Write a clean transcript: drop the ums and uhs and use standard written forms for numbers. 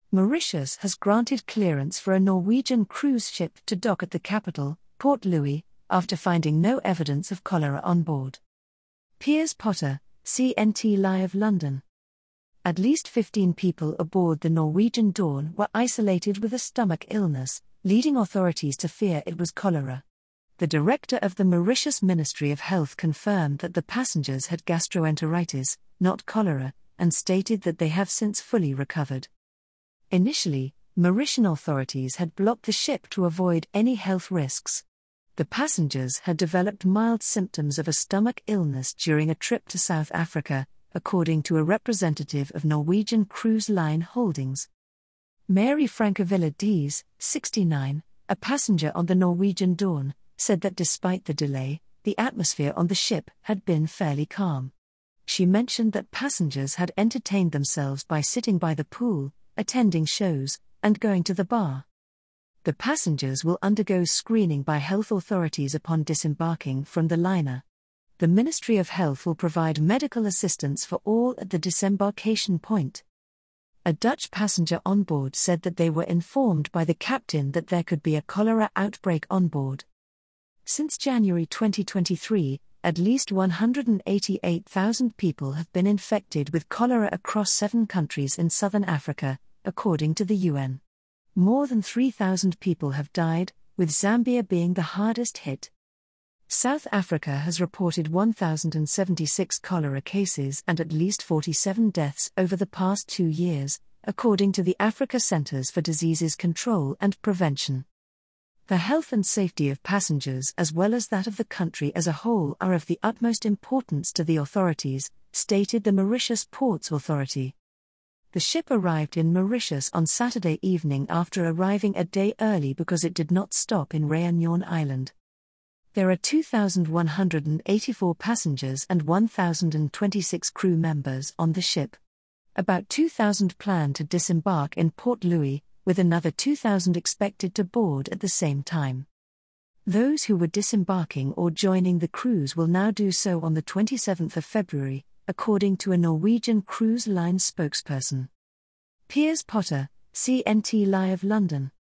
Mauritius has granted clearance for a Norwegian cruise ship to dock at the capital, Port Louis, after finding no evidence of cholera on board. Piers Potter, CNT Live London. At least 15 people aboard the Norwegian Dawn were isolated with a stomach illness, leading authorities to fear it was cholera. The director of the Mauritius Ministry of Health confirmed that the passengers had gastroenteritis, not cholera, and stated that they have since fully recovered. Initially, Mauritian authorities had blocked the ship to avoid any health risks. The passengers had developed mild symptoms of a stomach illness during a trip to South Africa, according to a representative of Norwegian Cruise Line Holdings. Mary Francavilla Dees, 69, a passenger on the Norwegian Dawn, said that despite the delay, the atmosphere on the ship had been fairly calm. She mentioned that passengers had entertained themselves by sitting by the pool, attending shows, and going to the bar. The passengers will undergo screening by health authorities upon disembarking from the liner. The Ministry of Health will provide medical assistance for all at the disembarkation point. A Dutch passenger on board said that they were informed by the captain that there could be a cholera outbreak on board. Since January 2023, at least 188,000 people have been infected with cholera across 7 countries in southern Africa, according to the UN. More than 3,000 people have died, with Zambia being the hardest hit. South Africa has reported 1,076 cholera cases and at least 47 deaths over the past 2 years, according to the Africa Centers for Diseases Control and Prevention. The health and safety of passengers as well as that of the country as a whole are of the utmost importance to the authorities, stated the Mauritius Ports Authority. The ship arrived in Mauritius on Saturday evening after arriving a day early because it did not stop in Réunion Island. There are 2,184 passengers and 1,026 crew members on the ship. About 2,000 plan to disembark in Port Louis, with another 2,000 expected to board at the same time. Those who were disembarking or joining the cruise will now do so on the 27th of February, according to a Norwegian Cruise Line spokesperson. Piers Potter, CNT Live London.